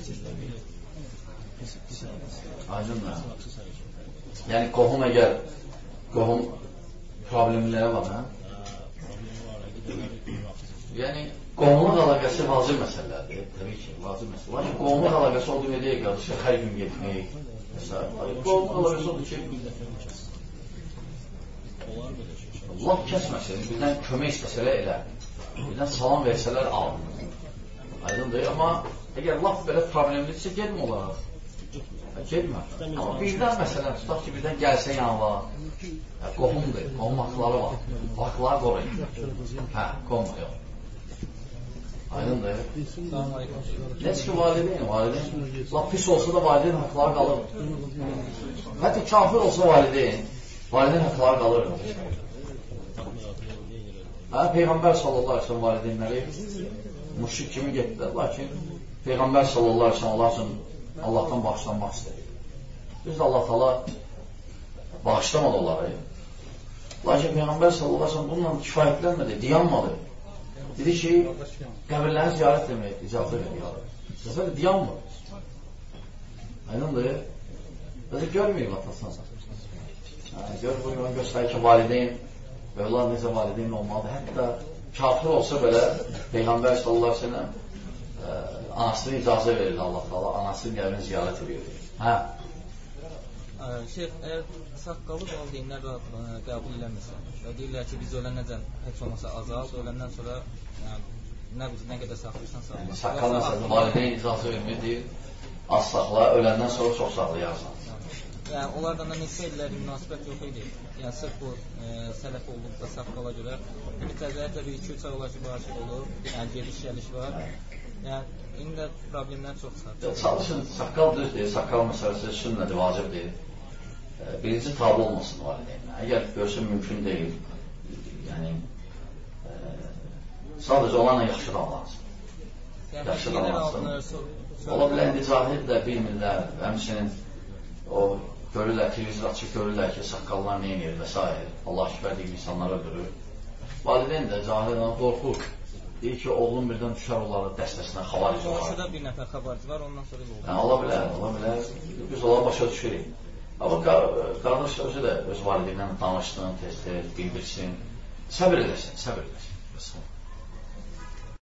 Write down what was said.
Aydınlar. Yəni qohum əgər qohum problemləri var, hə? Yəni qohumluq əlaqəsi vacib məsələdir. Təbii ki, vacib məsələ. Lakin qohumluq əlaqəsi olduğu deyək, qardaşlar, hər gün getmək. Qohumluq əlaqəsi odur ki, Allah kəsməsin, birdən kömək istəsələr elə, birdən salam versələr al. Aydındır, amma əgər laf belə problemlidirsə, gelmə olaraq. Gelmə. Amma birdən məsələn, tutaq ki, birdən gəlsə yanıla, qohumdur, qohum haqları var. Haqları qoruyun. Hə, qohum yox. Aydındır. Nəsə ki, valideyn, laf pis olsa da valideyn haqları qalır. Hətta kafir olsa valideyn haqları qalır. Peyğəmbər sallallahu aleyhi ve sellem valideynləri müşrik kimi getdilər, lakin Peyğəmbər sallallahu aleyhi ve sellem Allah üçün Allahdan bağışlanmaq istədik. Biz də Allah tala bağışlamadı onları. Lakin Peyğəmbər sallallahu aleyhi ve sellem bununla kifayətlənmədi, diyanmadı. Dedi ki, qəbirlərini ziyarət etmək icazə verir. Zəfər diyanmır. Aynındır. Bəzi görməyib atasını. Görməyib, göstərir ki, valideyn və onlar necə valideyn olmalıdır. Hətta kafir olsa belə Peyğəmbər sallallahu aleyhi ve sellem anasını icazə verirdi Allah Taala, anasının qəbrini ziyarət edirdi. Hə? Şeyx, əgər saqqalı valideynlər qəbul eləmirsə və deyirlər ki, biz öləndən heç olmasa azalt, öləndən sonra nə qədər saxlayırsan saxla. Saqqal məsələn, valideyn icazə vermir, deyir, az saxla, öləndən sonra çox saxlayarsan. Yəni, onlardan da neçə illəri münasibət yox idi. Yəni, sırf bu sələf olduqda saqqala görə ümitlərdə bir 2-3 ay olar ki, bağışıq olur, yəni geliş-gəliş var. Yəni, indi də problemlər çox çatır. Çalışın, saqqal düzdür, saqqal məsələsi sünnədir, vacibdir. Birinci tabi olmasın valideynə. Əgər görsün mümkün deyil, yəni sadəcə olanla yaxşı davlansın. Yaxşı davlansın. Ola bilən cahil də bilmirlər, həmçinin o görürlər, televizor açıq görürlər ki, saqqallar nə edir və s. Allah şübhə deyib insanlar öldürür. Valideyn də cahildən qorxur. Deyir ki, oğlum birdən düşər onları dəstəsinə xavaric olar. Qarşıda bir nəfər xavaric var, ondan sonra olur. Ola bilər. Biz onları başa düşürük. Amma qardaş özü də öz valideynlə danışsın, tez-tez, bildirsin. Səbir edəsin.